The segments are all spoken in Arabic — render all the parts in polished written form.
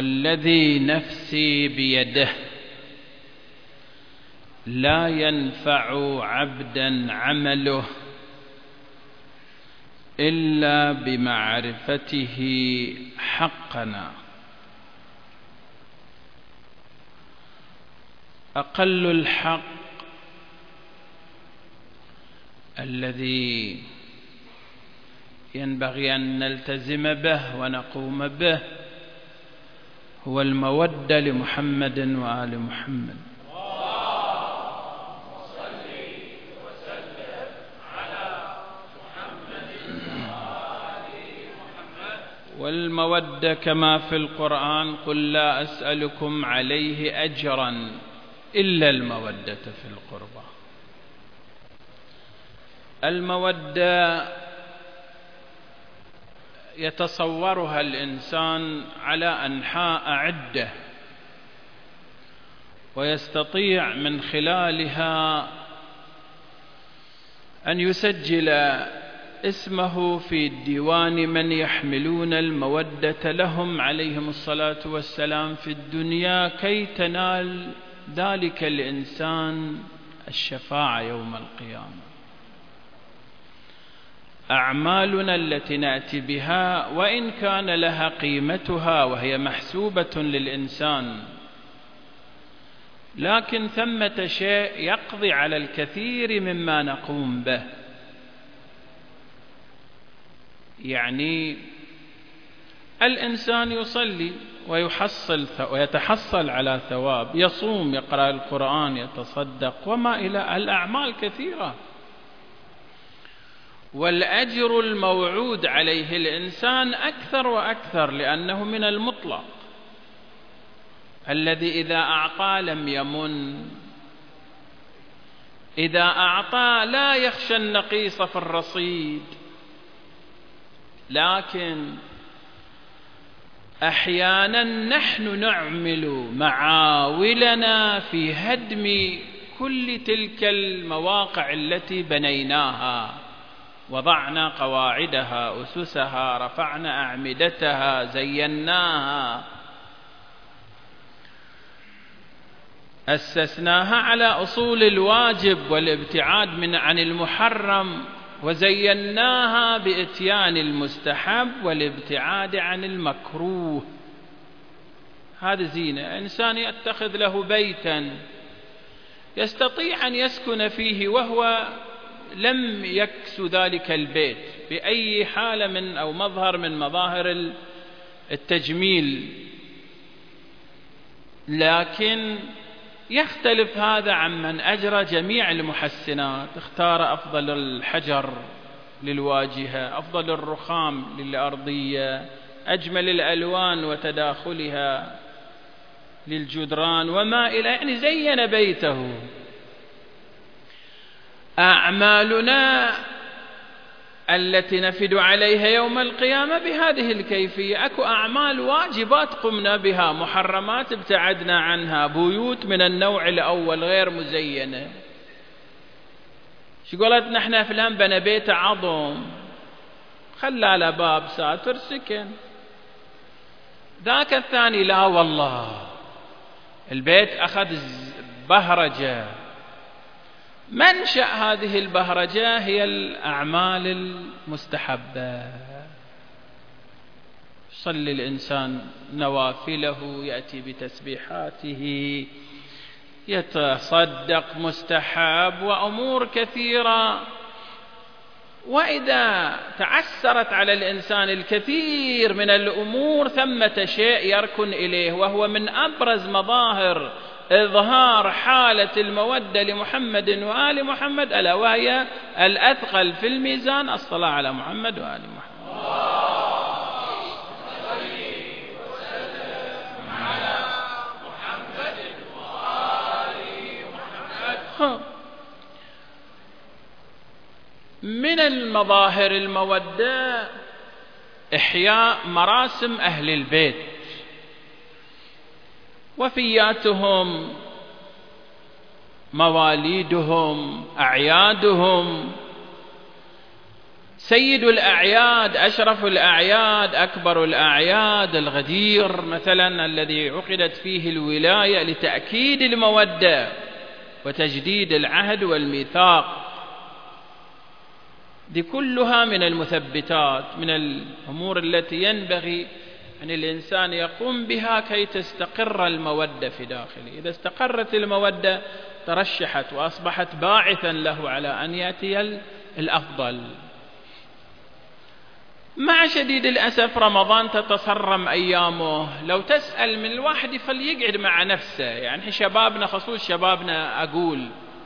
والذي نفسي بيده لا ينفع عبدا عمله إلا بمعرفته حقنا. أقل الحق الذي ينبغي أن نلتزم به ونقوم به هو المودة لمحمد وآل محمد. والمودة كما في القرآن قل لا أسألكم عليه أجرا إلا المودة في القربى. المودة يتصورها الإنسان على أنحاء عدة، ويستطيع من خلالها أن يسجل اسمه في ديوان من يحملون المودة لهم عليهم الصلاة والسلام في الدنيا، كي تنال ذلك الإنسان الشفاعة يوم القيامة. أعمالنا التي نأتي بها وإن كان لها قيمتها وهي محسوبة للإنسان، لكن ثمة شيء يقضي على الكثير مما نقوم به. يعني الإنسان يصلي ويتحصل على ثواب، يصوم، يقرأ القرآن، يتصدق وما إلى الأعمال كثيرة، والأجر الموعود عليه الإنسان أكثر وأكثر، لأنه من المطلق الذي إذا أعطى لم يمن، إذا أعطى لا يخشى النقيص في الرصيد. لكن أحيانا نحن نعمل معاولنا في هدم كل تلك المواقع التي بنيناها، وضعنا قواعدها، أسسها، رفعنا أعمدتها، زيناها، أسسناها على أصول الواجب والابتعاد عن المحرم، وزيناها بإتيان المستحب والابتعاد عن المكروه. هذه زينة. إنسان يتخذ له بيتا يستطيع أن يسكن فيه وهو لم يكس ذلك البيت بأي حالة من أو مظهر من مظاهر التجميل، لكن يختلف هذا عن من أجرى جميع المحسنات، اختار أفضل الحجر للواجهة، أفضل الرخام للأرضية، أجمل الألوان وتداخلها للجدران وما إلى، يعني زين بيته. أعمالنا التي نفد عليها يوم القيامة بهذه الكيفية. أكو أعمال واجبات قمنا بها، محرمات ابتعدنا عنها، بيوت من النوع الأول غير مزينة. شو قلت نحن فلان بنى بيت عظم، خلى له باب ساتر سكن. ذاك الثاني لا والله، البيت أخذ بهرجة. منشأ هذه البهرجة هي الأعمال المستحبة. يصلي الإنسان نوافله، يأتي بتسبيحاته، يتصدق مستحب وأمور كثيرة. وإذا تعسرت على الإنسان الكثير من الأمور، ثمة شيء يركن إليه، وهو من أبرز مظاهر إظهار حالة المودة لمحمد وآل محمد، ألا وهي الأثقل في الميزان الصلاة على محمد وآل محمد. من المظاهر المودة إحياء مراسم أهل البيت، وفياتهم، مواليدهم، أعيادهم، سيد الأعياد، أشرف الأعياد، أكبر الأعياد، الغدير مثلا الذي عقدت فيه الولاية لتأكيد المودة وتجديد العهد والميثاق. دي كلها من المثبتات، من الأمور التي ينبغي أن الإنسان يقوم بها كي تستقر المودة في داخله. إذا استقرت المودة ترشحت وأصبحت باعثا له على أن يأتي الأفضل. مع شديد الأسف رمضان تتصرم أيامه. لو تسأل من الواحد فليقعد مع نفسه، يعني شبابنا، خصوص شبابنا، أقول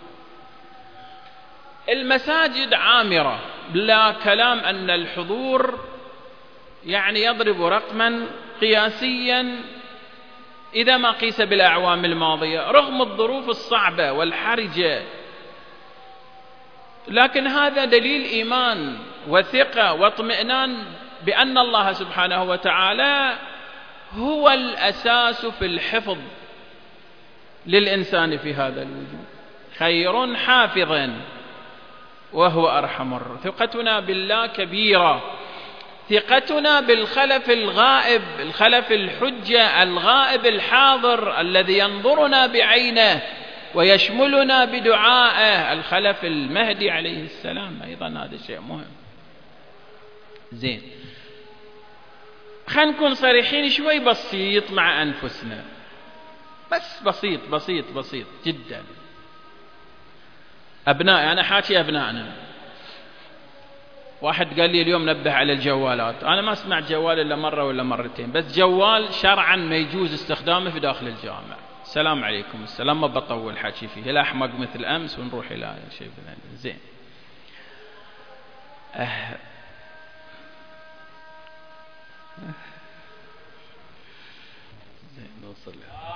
المساجد عامرة بلا كلام أن الحضور يعني يضرب رقما قياسيا إذا ما قيس بالأعوام الماضية رغم الظروف الصعبة والحرجة، لكن هذا دليل إيمان وثقة واطمئنان بأن الله سبحانه وتعالى هو الأساس في الحفظ للإنسان في هذا الوجود، خير حافظا وهو أرحم. ثقتنا بالله كبيرة، ثقتنا بالخلف الغائب، الخلف الحجة الغائب الحاضر الذي ينظرنا بعينه ويشملنا بدعائه، الخلف المهدي عليه السلام. أيضا هذا شيء مهم. زين، خلينا نكون صريحين شوي بسيط مع أنفسنا، بس بسيط بسيط بسيط جدا. أبنائي، أنا حاكي أبنائنا. واحد قال لي اليوم نبه على الجوالات، أنا ما أسمع جوال إلا مرة ولا مرتين، بس جوال شرعا ما يجوز استخدامه في داخل الجامع. السلام عليكم. السلام، ما بطول حكي فيه، لا أحمق مثل أمس ونروح إلى شيء زين. زين نوصل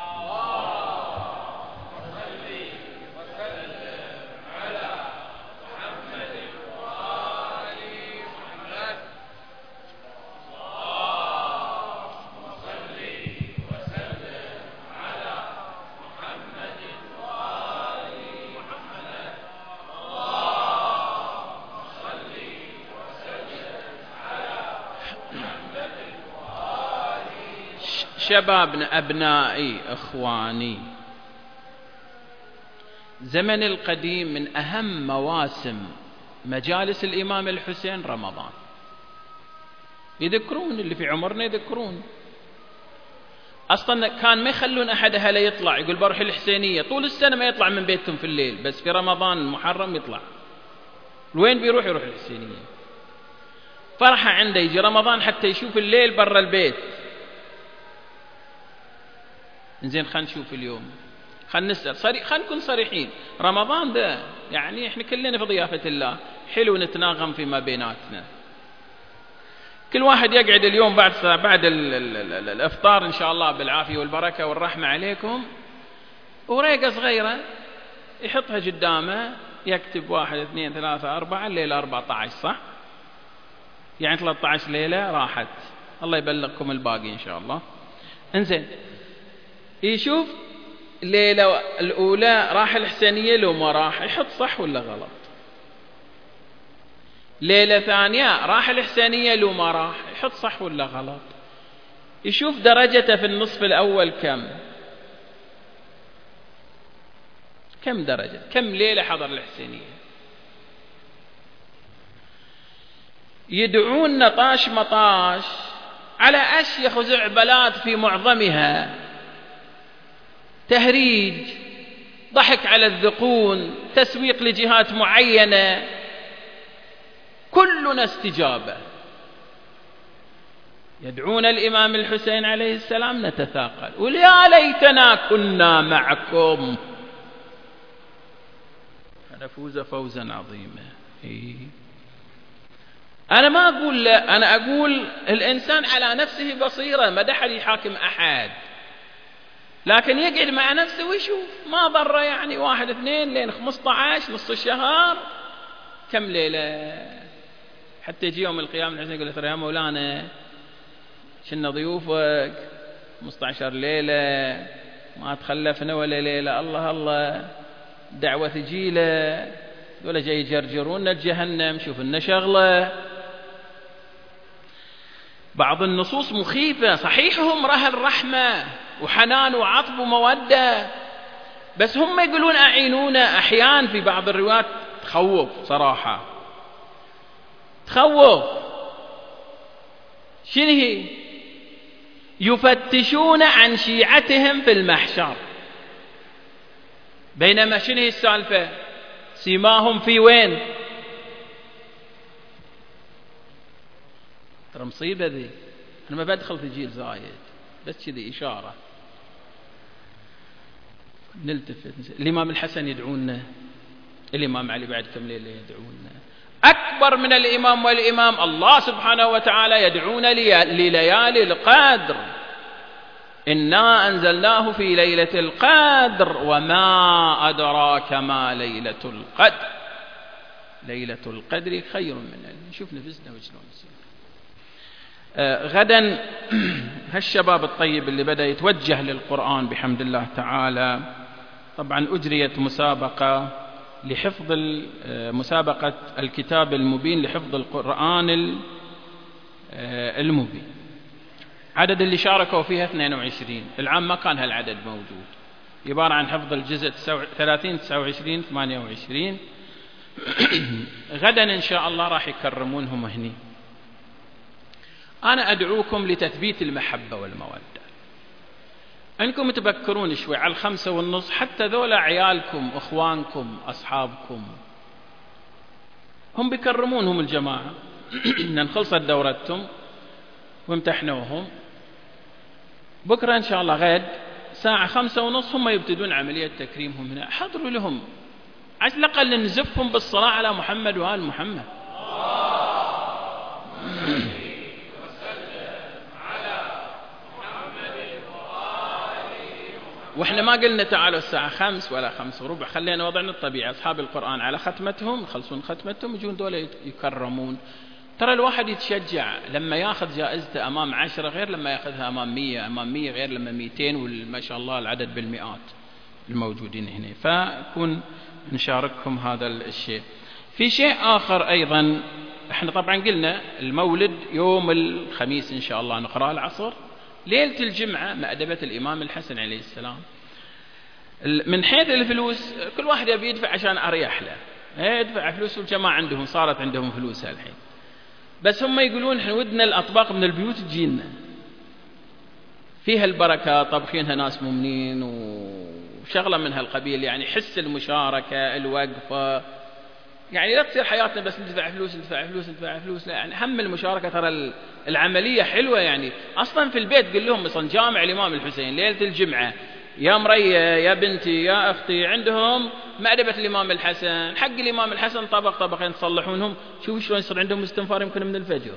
شبابنا، أبنائي، إخواني، زمن القديم من أهم مواسم مجالس الإمام الحسين رمضان. يذكرون اللي في عمرنا، يذكرون أصلا كان ما يخلون أحد أهله يطلع، يقول بروح الحسينية. طول السنة ما يطلع من بيتهم في الليل، بس في رمضان المحرم يطلع. وين بيروح؟ يروح الحسينية. فرحة عنده يجي رمضان حتى يشوف الليل برا البيت. زين، خلينا نشوف اليوم، خلينا نسأل، خلينا نكون صريحين. رمضان ده يعني احنا كلنا في ضيافة الله، حلو نتناغم فيما بيناتنا. كل واحد يقعد اليوم بعد الافطار ان شاء الله بالعافية والبركة والرحمة عليكم، ورقة صغيرة يحطها قدامه، يكتب 1 2 3 4 الليلة 14، صح؟ يعني 13 ليلة راحت، الله يبلغكم الباقي ان شاء الله. انزين، يشوف الليلة الأولى راح الحسينية لو ما راح، يحط صح ولا غلط. ليلة ثانية راح الحسينية لو ما راح، يحط صح ولا غلط. يشوف درجته في النصف الأول كم درجة، كم ليلة حضر الحسينية. يدعون نطاش مطاش على أشيخ وزعبلات في معظمها، تهريج، ضحك على الذقون، تسويق لجهات معينة، كلنا استجابة. يدعون الإمام الحسين عليه السلام، نتثاقل، ويا ليتنا كنا معكم فنفوز فوزا عظيما. أنا ما أقول لا، أنا أقول الإنسان على نفسه بصيرة، ما أحد يحاكم أحد، لكن يقعد مع نفسه ويشوف، ما ضره يعني 1 2 لين 15 نص الشهر كم ليلة، حتى يجي يوم القيامة الحسين يقول له يا مولانا شلنا ضيوفك 15 ليلة ما تخلفنا ولا ليلة، الله الله دعوة تجيله، ولا جاي يجرجرونا الجهنم، شوف لنا شغلة. بعض النصوص مخيفة، صحيح هم رهل رحمة وحنان وعطف ومودة، بس هم يقولون أعينونا. أحيان في بعض الروايات تخوف صراحة، تخوف. شنو هي؟ يفتشون عن شيعتهم في المحشر، بينما شنو هي السالفة؟ سيماهم في وين؟ ترى مصيبة ذي. أنا ما بدخل في جيل زايد، بس كذي إشارة. نلتفت. الإمام الحسن يدعونا، الإمام علي بعد كم ليلة يدعونا، أكبر من الإمام والإمام الله سبحانه وتعالى يدعونا لليالي القدر. إنا أنزلناه في ليلة القدر وما أدراك ما ليلة القدر، ليلة القدر خير من نشوف نفسنا وشلون نصير. غدا هالشباب الطيب اللي بدأ يتوجه للقرآن بحمد الله تعالى، طبعا أجريت مسابقة لحفظ مسابقة الكتاب المبين لحفظ القرآن المبين. عدد اللي شاركوا فيها 22. العام ما كان هالعدد موجود، عبارة عن حفظ الجزء 30 29 28. غدا إن شاء الله راح يكرمونهم هني. أنا أدعوكم لتثبيت المحبة والمودة. أنكم تبكرون شوي على 5:30، حتى ذولا عيالكم أخوانكم أصحابكم هم بيكرمونهم الجماعة. إن خلصت دورتهم وامتحنوهم، بكرة إن شاء الله غد ساعة 5:30 هم يبتدون عملية تكريمهم هنا. حضروا لهم على الأقل نزفهم بالصلاة على محمد وآل محمد. واحنا ما قلنا تعالوا الساعة 5 ولا 5:15، خلينا وضعنا الطبيعي. أصحاب القرآن على ختمتهم يخلصون ختمتهم يجون دول يكرمون. ترى الواحد يتشجع لما ياخذ جائزته أمام 10، غير لما ياخذها أمام 100، أمام 100 غير لما 200، وما شاء الله العدد بالمئات الموجودين هنا. فكون نشارككم هذا الشيء. في شيء آخر أيضا، احنا طبعا قلنا المولد يوم الخميس إن شاء الله نقرأ العصر، ليلة الجمعة مأدبة الإمام الحسن عليه السلام. من حيث الفلوس كل واحد يبي يدفع عشان أريح له، يدفع فلوس، والجماعة عندهم صارت عندهم فلوس الحين، بس هم يقولون احنا ودنا الأطباق من البيوت تجينا فيها البركة، طبخينها ناس مؤمنين وشغلة من هالقبيل، يعني حس المشاركة الوقفة. يعني لا تصير حياتنا بس ندفع فلوس ندفع فلوس ندفع فلوس، لا، يعني هم المشاركة. ترى العملية حلوة. يعني أصلا في البيت قل لهم مثلا جامع الإمام الحسين ليلة الجمعة، يا مرية يا بنتي يا أختي عندهم مأدبة الإمام الحسن، حق الإمام الحسن طبق طبقين تصلحونهم، شوفوا شلون يصير عندهم استنفار يمكن من الفجر.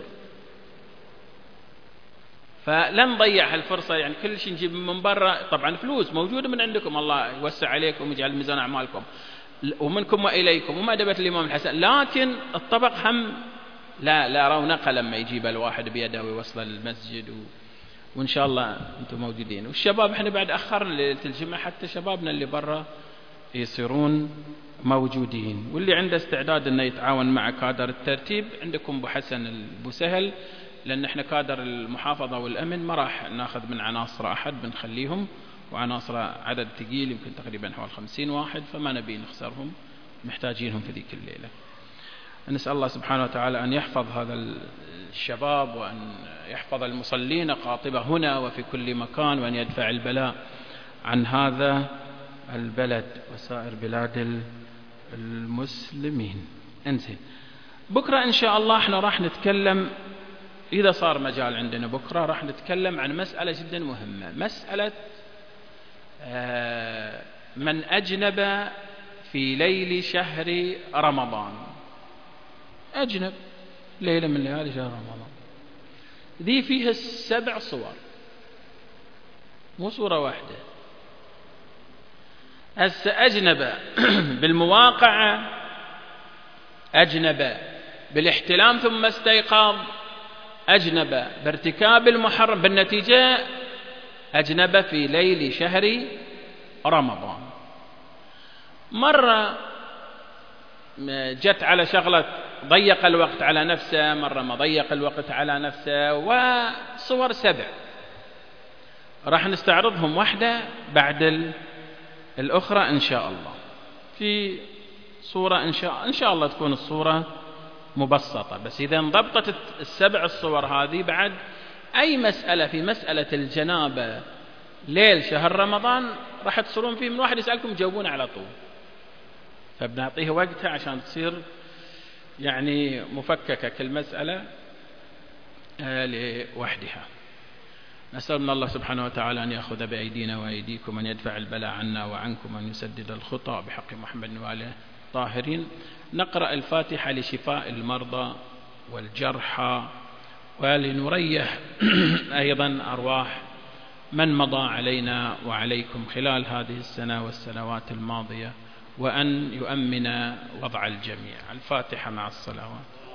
فلا نضيع هالفرصة. يعني كل شيء نجيب من برا، طبعا فلوس موجودة من عندكم، الله يوسع عليكم ويجعل ميزان أعمالكم ومنكم وإليكم ومأدبة الإمام الحسن، لكن الطبق هم لا رونقه لما يجيب الواحد بيده ويوصل المسجد وإن شاء الله أنتم موجودين. والشباب احنا بعد أخرنا ليلة الجمعة حتى شبابنا اللي برا يصيرون موجودين. واللي عنده استعداد أنه يتعاون مع كادر الترتيب، عندكم أبو حسن أبو سهل، لأن احنا كادر المحافظة والأمن ما راح ناخذ من عناصر أحد، بنخليهم، وعناصر عدد ثقيل يمكن تقريبا حوالي 50 واحد، فما نبي نخسرهم، محتاجينهم في ذيك الليلة. نسأل الله سبحانه وتعالى أن يحفظ هذا الشباب، وأن يحفظ المصلين قاطبة هنا وفي كل مكان، وأن يدفع البلاء عن هذا البلد وسائر بلاد المسلمين. انزين، بكرة إن شاء الله احنا راح نتكلم، إذا صار مجال عندنا بكرة راح نتكلم عن مسألة جدا مهمة، مسألة من أجنب في ليل شهر رمضان. أجنب ليلة من ليالي شهر رمضان، ذي فيها 7 صور، مو صورة واحدة. أجنب بالمواقعة، أجنب بالاحتلام ثم استيقاظ، أجنب بارتكاب المحرم، بالنتيجة أجنب في ليل شهر رمضان. مرة جت على شغلة ضيق الوقت على نفسه، مرة ما ضيق الوقت على نفسه. وصور 7 راح نستعرضهم واحدة بعد الأخرى إن شاء الله. في صورة إن شاء الله تكون الصورة مبسطة، بس إذا انضبطت 7 الصور هذه بعد أي مسألة في مسألة الجنابة ليل شهر رمضان راح تصيرون فيه من واحد يسألكم جاوبون على طول، فبنعطيه وقتها عشان تصير يعني مفككة كل مسألة لوحدها. نسأل من الله سبحانه وتعالى أن يأخذ بأيدينا وأيديكم، أن يدفع البلاء عنا وعنكم، أن يسدد الخطأ بحق محمد وآله الطاهرين. نقرأ الفاتحة لشفاء المرضى والجرحى، ولنريح أيضا أرواح من مضى علينا وعليكم خلال هذه السنة والسنوات الماضية، وأن يؤمن وضع الجميع. الفاتحة مع الصلوات.